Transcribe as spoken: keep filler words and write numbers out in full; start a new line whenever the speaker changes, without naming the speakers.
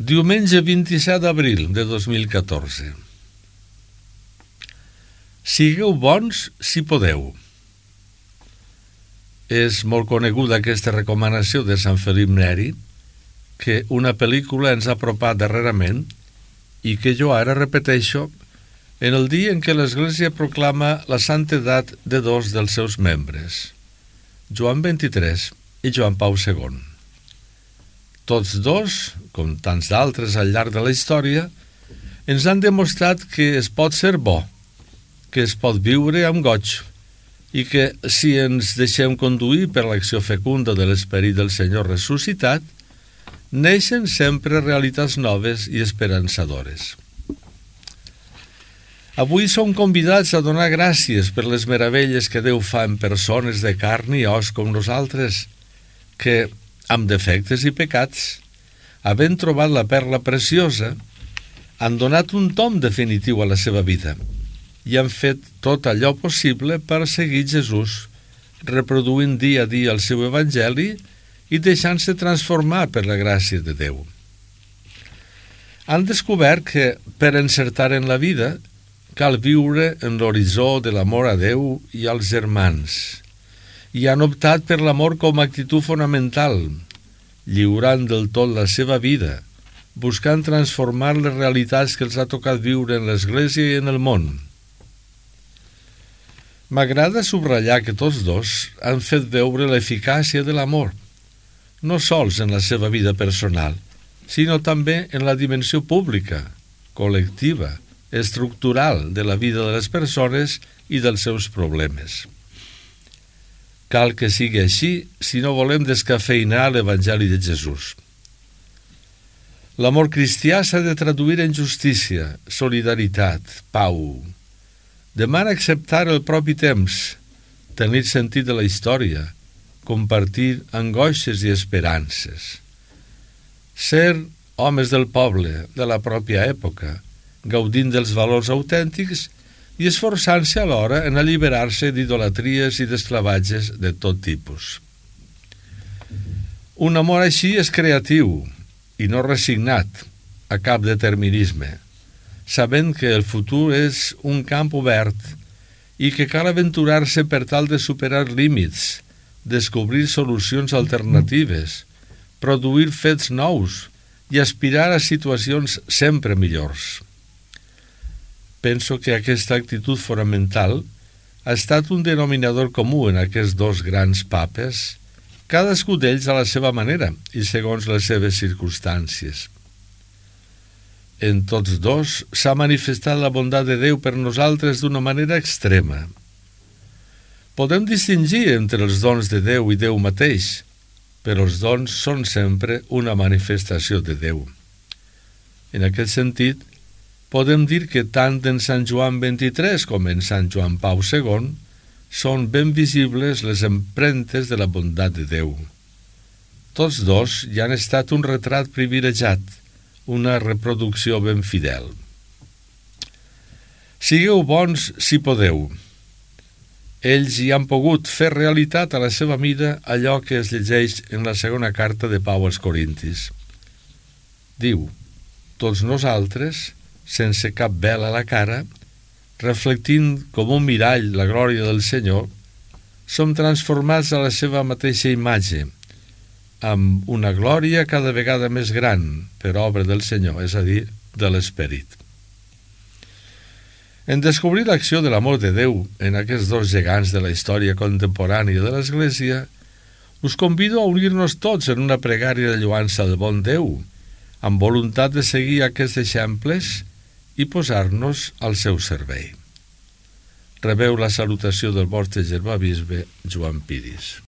Diumenge vint-i-set d'abril de dos mil catorze. Sigueu bons si podeu. És molt coneguda aquesta recomanació de Sant Felip Neri, que una pel·lícula ens ha apropat darrerament i que jo ara repeteixo en el dia en què l'Església proclama la santedat de dos dels seus membres, Joan vint-i-tres i Joan Pau segon. Tots dos, com tants d'altres al llarg de la història, ens han demostrat que es pot ser bo, que es pot viure amb goig i que, si ens deixem conduir per l'acció fecunda de l'Esperit del Senyor ressuscitat, neixen sempre realitats noves i esperançadores. Avui som convidats a donar gràcies per les meravelles que Déu fa en persones de carn i os com nosaltres, que, amb defectes i pecats, havent trobat la perla preciosa, han donat un tom definitiu a la seva vida i han fet tot allò possible per seguir Jesús, reproduint dia a dia el seu evangeli i deixant-se transformar per la gràcia de Déu. Han descobert que, per encertar en la vida, cal viure en l'horitzó de l'amor a Déu i als germans, i han optat per l'amor com a actitud fonamental, lliurant del tot la seva vida, buscant transformar les realitats que els ha tocat viure en l'Església i en el món. M'agrada subratllar que tots dos han fet veure l'eficàcia de l'amor, no sols en la seva vida personal, sinó també en la dimensió pública, col·lectiva, estructural de la vida de les persones i dels seus problemes. Cal que sigui així si no volem descafeïnar l'Evangeli de Jesús. L'amor cristià s'ha de traduir en justícia, solidaritat, pau. Demana acceptar el propi temps, tenir sentit de la història, compartir angoixes i esperances. Ser homes del poble, de la pròpia època, gaudint dels valors autèntics i esforçant-se alhora en alliberar-se d'idolatries i d'esclavatges de tot tipus. Un amor així és creatiu i no resignat a cap determinisme, sabent que el futur és un camp obert i que cal aventurar-se per tal de superar límits, descobrir solucions alternatives, produir fets nous i aspirar a situacions sempre millors. Penso que aquesta actitud fonamental ha estat un denominador comú en aquests dos grans papes, cadascú d'ells a la seva manera i segons les seves circumstàncies. En tots dos s'ha manifestat la bondat de Déu per nosaltres d'una manera extrema. Podem distingir entre els dons de Déu i Déu mateix, però els dons són sempre una manifestació de Déu. En aquest sentit, podem dir que tant en Sant Joan vint-i-tres com en Sant Joan Pau segon són ben visibles les empremtes de la bondat de Déu. Tots dos hi han estat un retrat privilegiat, una reproducció ben fidel. Sigueu bons si podeu. Ells hi han pogut fer realitat a la seva mida allò que es llegeix en la segona carta de Pau als Corintis. Diu, tots nosaltres, sense cap vel a la cara, reflectint com un mirall la glòria del Senyor, som transformats a la seva mateixa imatge, amb una glòria cada vegada més gran per obra del Senyor, és a dir, de l'Esperit. En descobrir l'acció de l'amor de Déu en aquests dos gegants de la història contemporània de l'Església, us convido a unir-nos tots en una pregària de lloança al bon Déu, amb voluntat de seguir aquests exemples i posar-nos al seu servei. Rebeu la salutació del vostre germà bisbe Joan Piris.